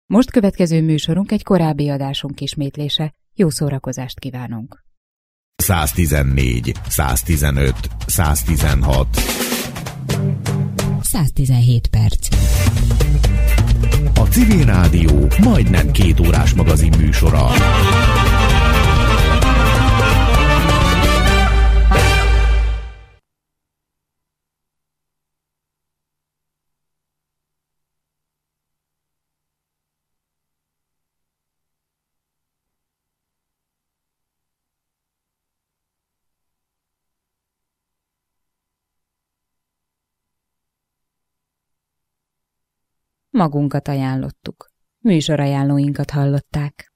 Most következő műsorunk egy korábbi adásunk ismétlése. Jó szórakozást kívánunk! 114, 115, 116 117 perc. A Civil Rádió majdnem 2 órás magazin műsora. Magunkat ajánlottuk. Műsorajánlóinkat hallották.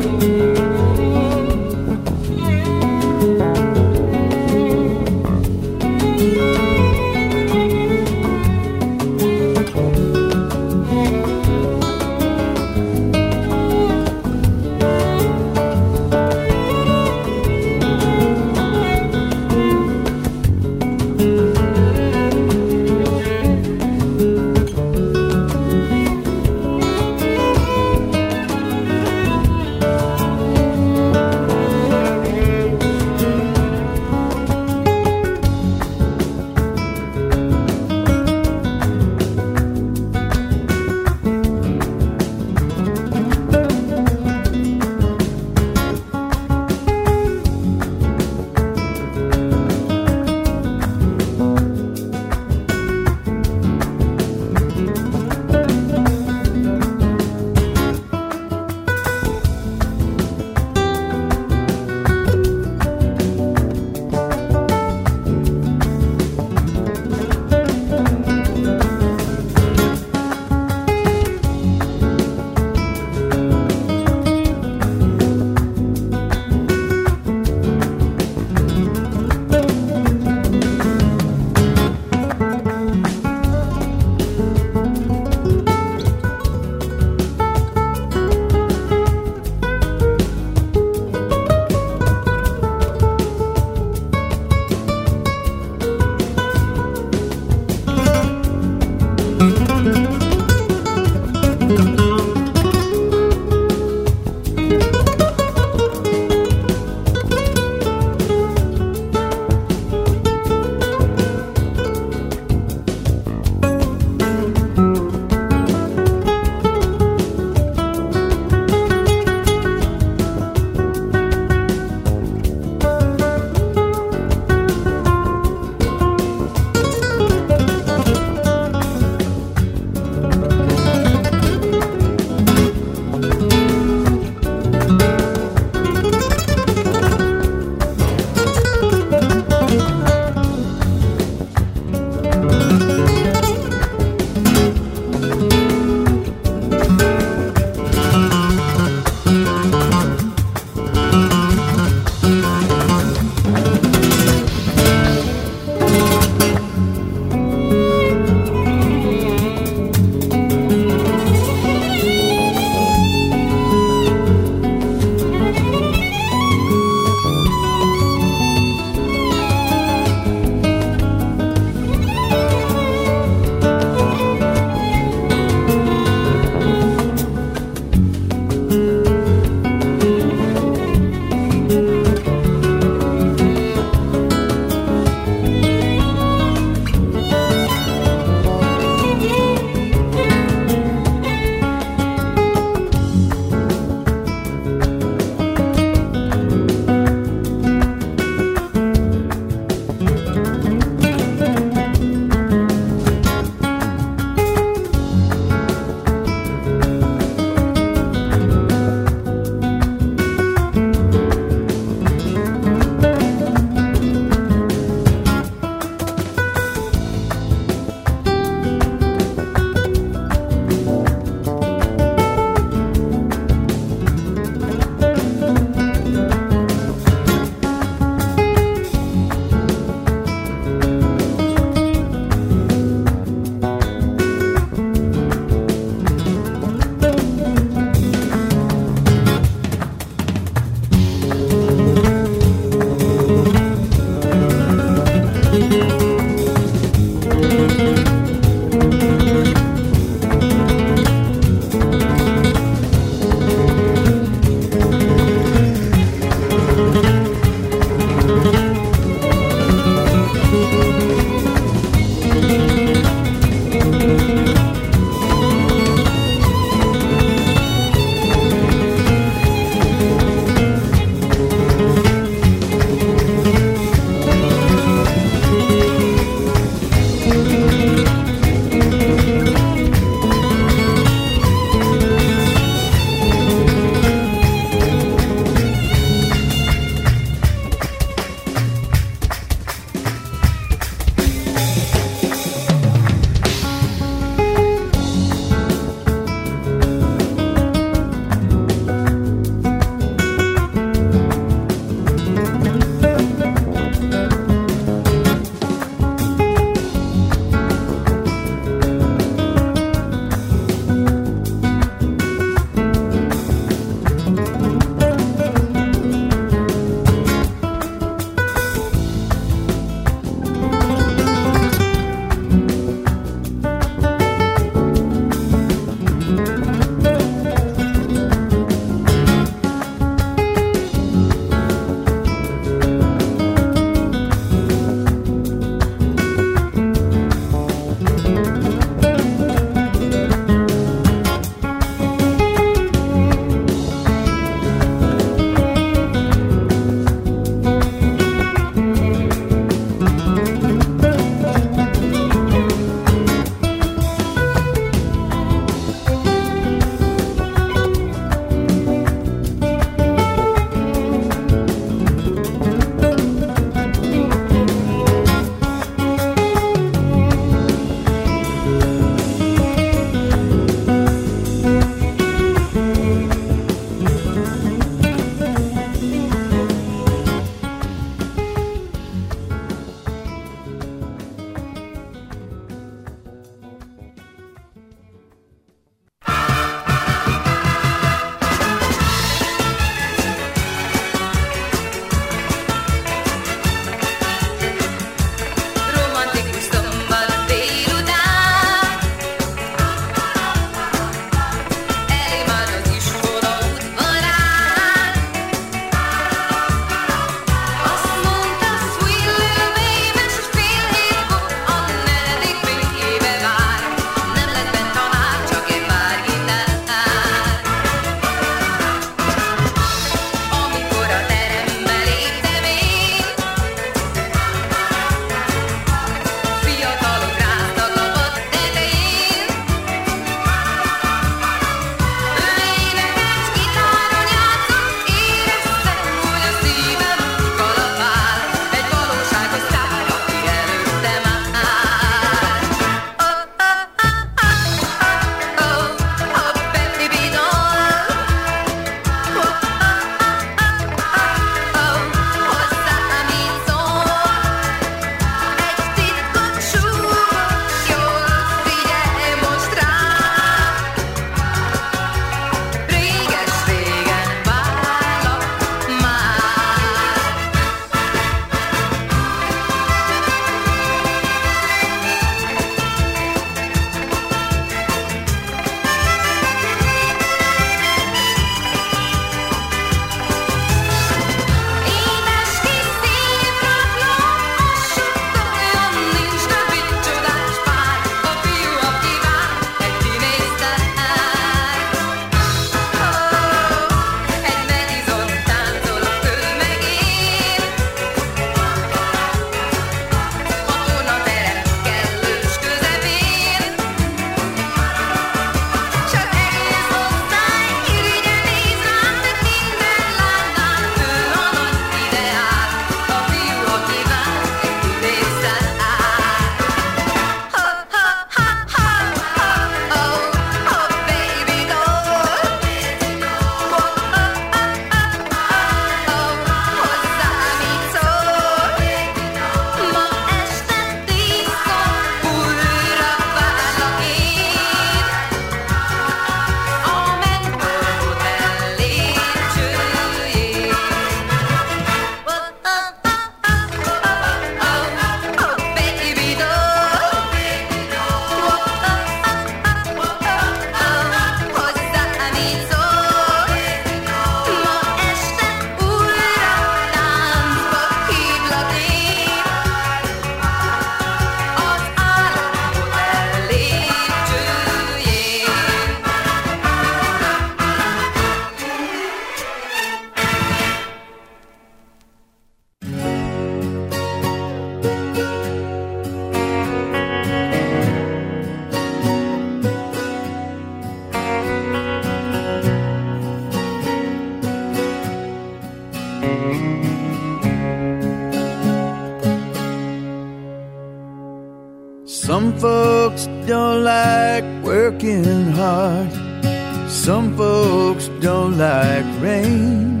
Some folks don't like working hard. Some folks don't like rain.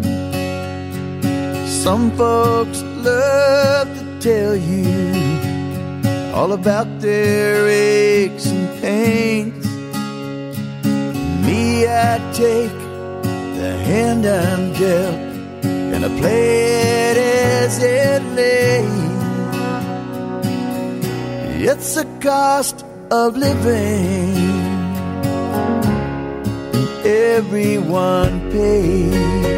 Some folks love to tell you all about their aches and pains. Me, I take the hand I'm dealt, and I play it as it lays. It's the cost of living, and everyone pays.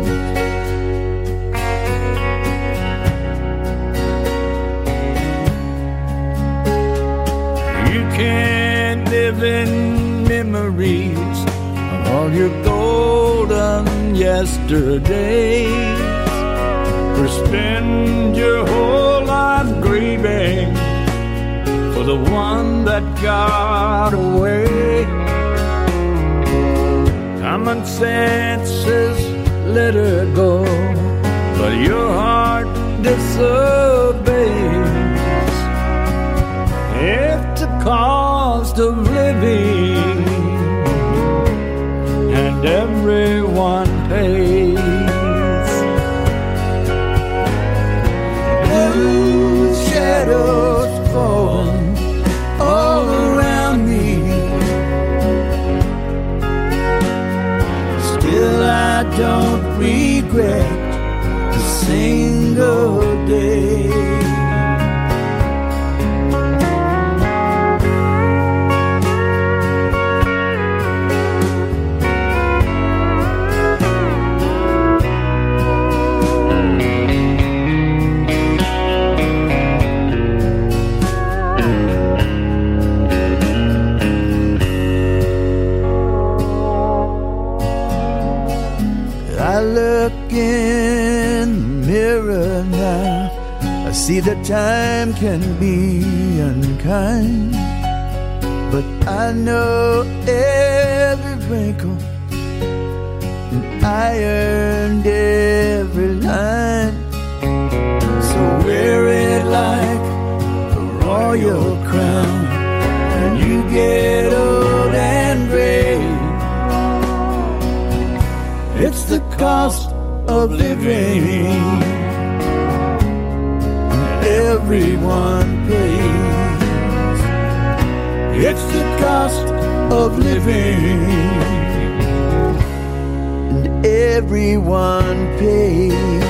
You can't live in memories of all your golden yesterdays, or spend your whole life grieving for the one that got away. Common sense says let her go, but your heart disobeys. It's the cost of living, and everyone pays. Blue shadows falling all around me, still I don't regret a single day. In the mirror now, I see that time can be unkind, but I know every wrinkle, and I earned every line. So wear it like a royal crown, and you get old and gray. It's the cost of living, everyone pays. It's the cost of living, and everyone pays.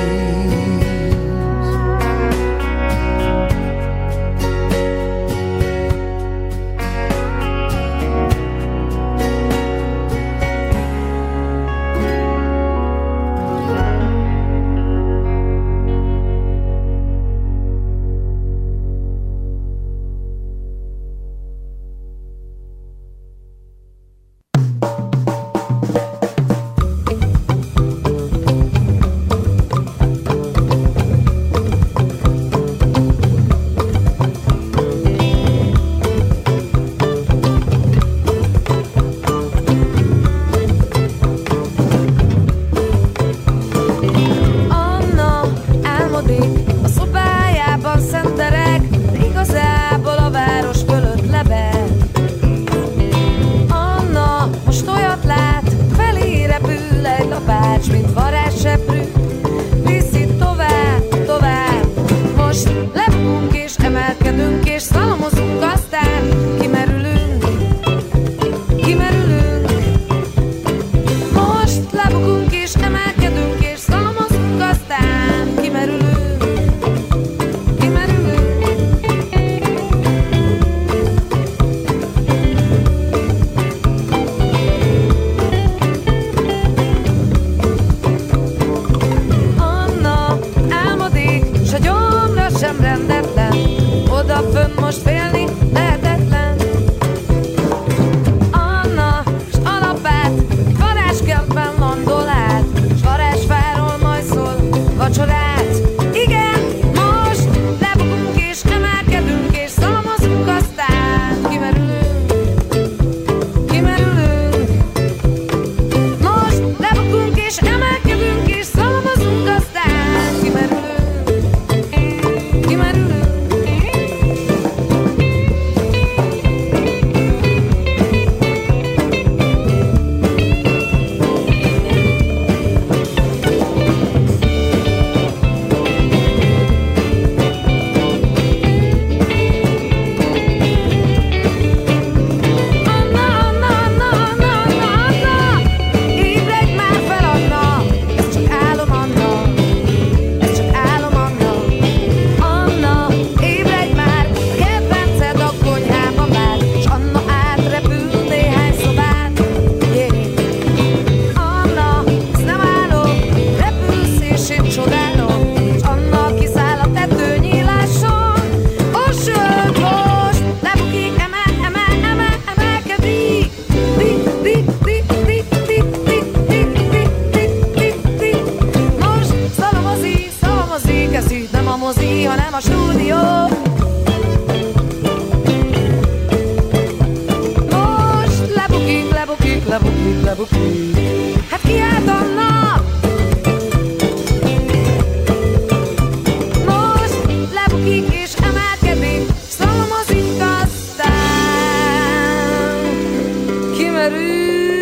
lebukik. Hát kiállt a nap, most lebukik és emelkedik, szalmazik, aztán kimerül.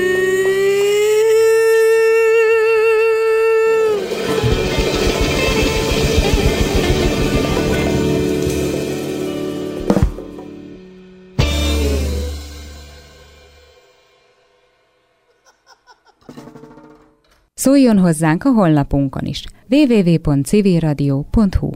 Szóljon hozzánk a honlapunkon is. www.civilradio.hu.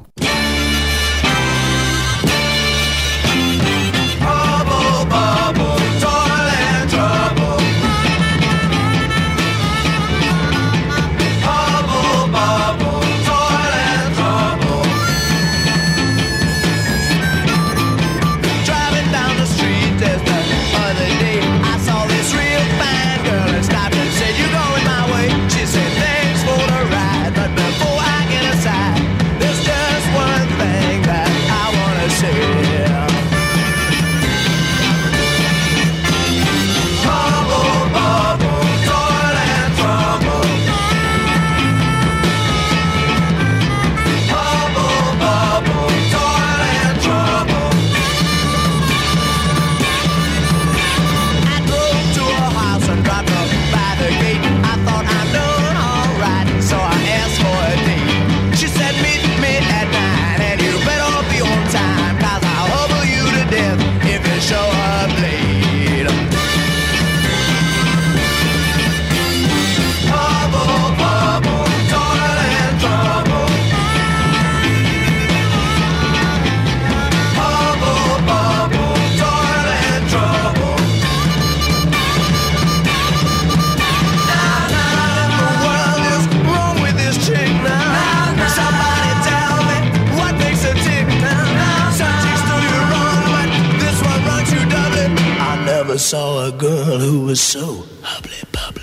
Saw a girl who was so hubbly bubbly.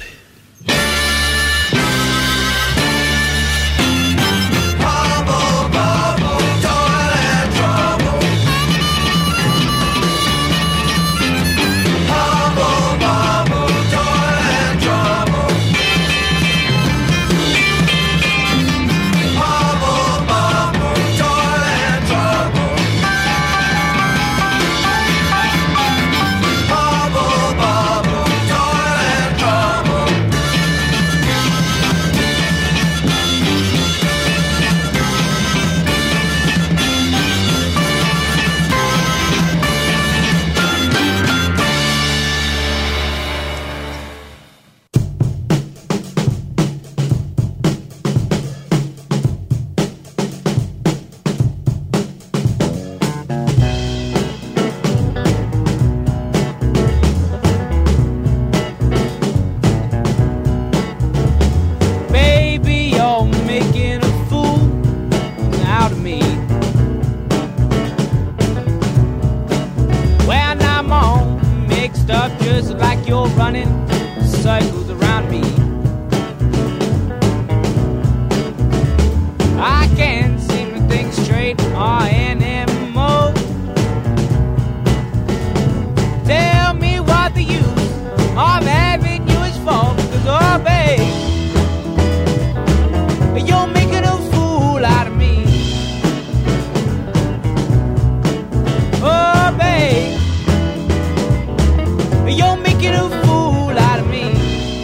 You're making a fool out of me.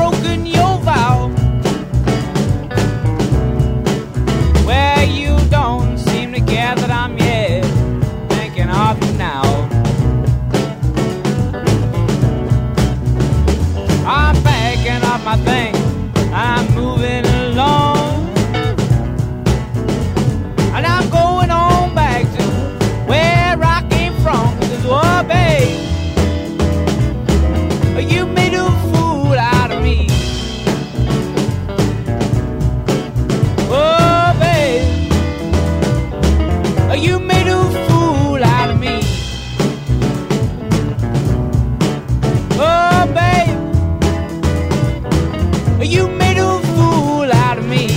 broken your vow. Well, you don't seem to care that I'm yet thinking of you now. I'm packing up my things, I'm moving along, and I'm going on back to where I came from. 'Cause, oh, babe, you made a fool out of me. Oh, babe, you made a fool out of me. Oh, babe, you made a fool out of me.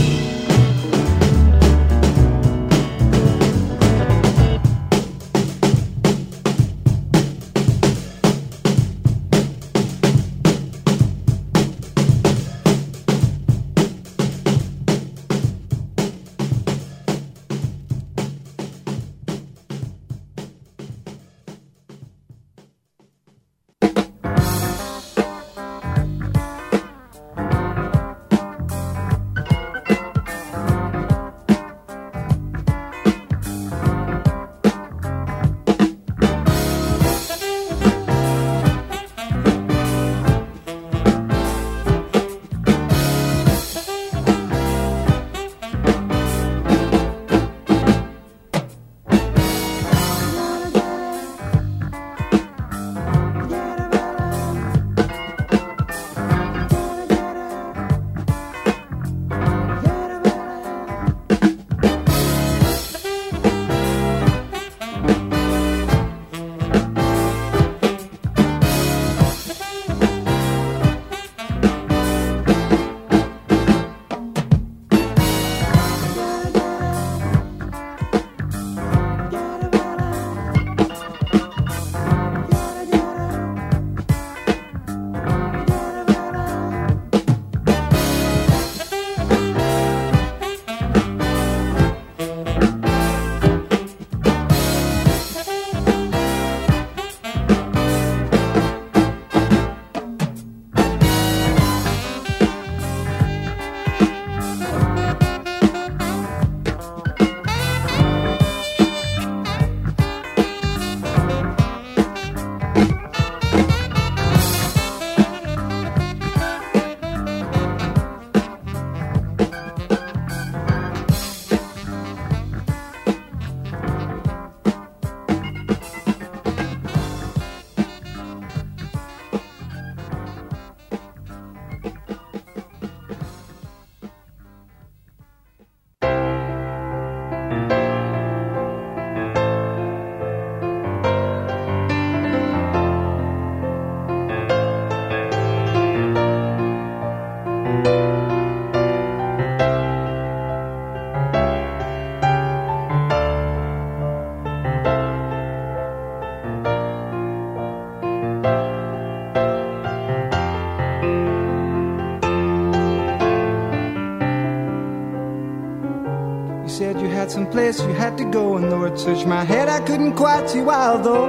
Some place you had to go, and though it searched my head, I couldn't quite see why, though.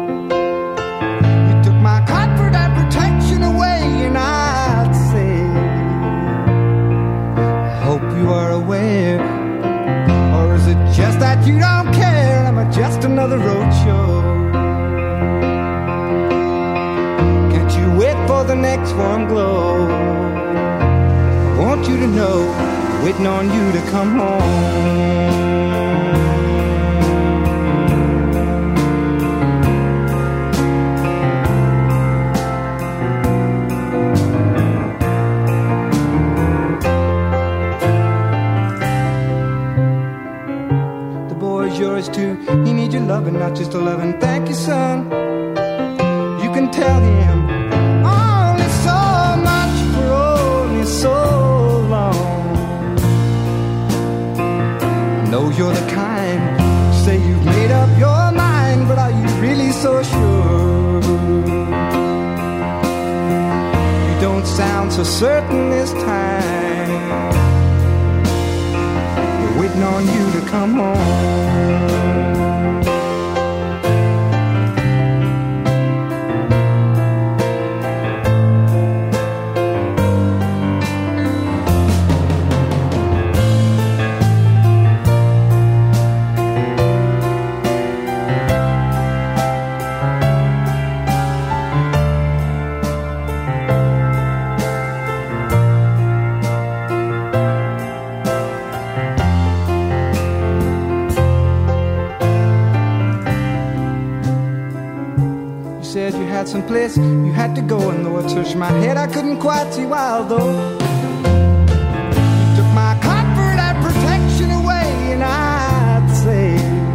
You took my comfort and protection away, and I'd say, I hope you are aware. Or is it just that you don't care? Am I just another roadshow? Can't you wait for the next warm glow? I want you to know, waiting on you to come home. Yours too, he needs your loving, not just a loving. Thank you, son. You can tell him only so much for only so long. I know you're the kind, say you've made up your mind, but are you really so sure? You don't sound so certain this time. Waiting on you to come home. someplace you had to go. And though I touched my head, I couldn't quite see why, although you took my comfort and protection away. And I'd say,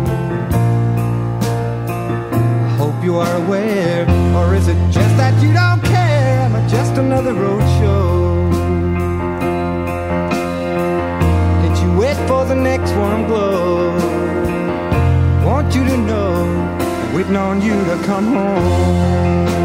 I hope you are aware, or is it just that you don't care? Am I just another roadshow? Can't you wait for the next warm glow? Want you to know, waiting on you to come home.